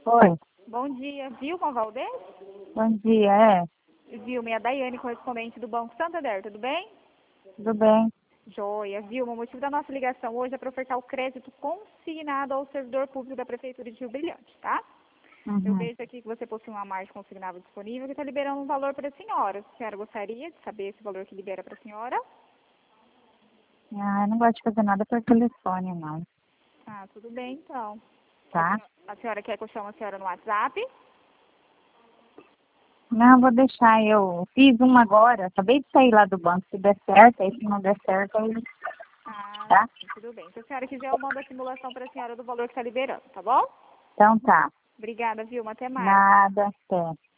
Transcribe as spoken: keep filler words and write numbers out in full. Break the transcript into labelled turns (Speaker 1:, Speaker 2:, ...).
Speaker 1: Oi,
Speaker 2: Bom dia, Vilma Valdez?
Speaker 1: bom dia, é,
Speaker 2: Vilma, é a Daiane, correspondente do Banco Santander, tudo bem?
Speaker 1: tudo bem?
Speaker 2: Joia. Vilma, o motivo da nossa ligação hoje é para ofertar o crédito consignado ao servidor público da Prefeitura de Rio Brilhante, tá? Eu
Speaker 1: Uhum.
Speaker 2: vejo aqui que você possui uma margem consignável disponível que está liberando um valor para a senhora. A senhora gostaria de saber esse valor que libera para a senhora?
Speaker 1: Ah, eu não gosto de fazer nada por telefone, não,
Speaker 2: Ah, tudo bem, então. A
Speaker 1: tá?
Speaker 2: senhora, a senhora quer que eu chame a senhora no WhatsApp?
Speaker 1: Não, vou deixar, eu fiz uma agora, acabei de sair lá do banco, se der certo, aí se não der certo, aí,
Speaker 2: Ah,
Speaker 1: tá?
Speaker 2: sim, tudo bem. Se a senhora quiser, eu mando a simulação para a senhora do valor que está liberando, tá bom?
Speaker 1: Então tá,
Speaker 2: Obrigada, Vilma. Até mais.
Speaker 1: nada, até.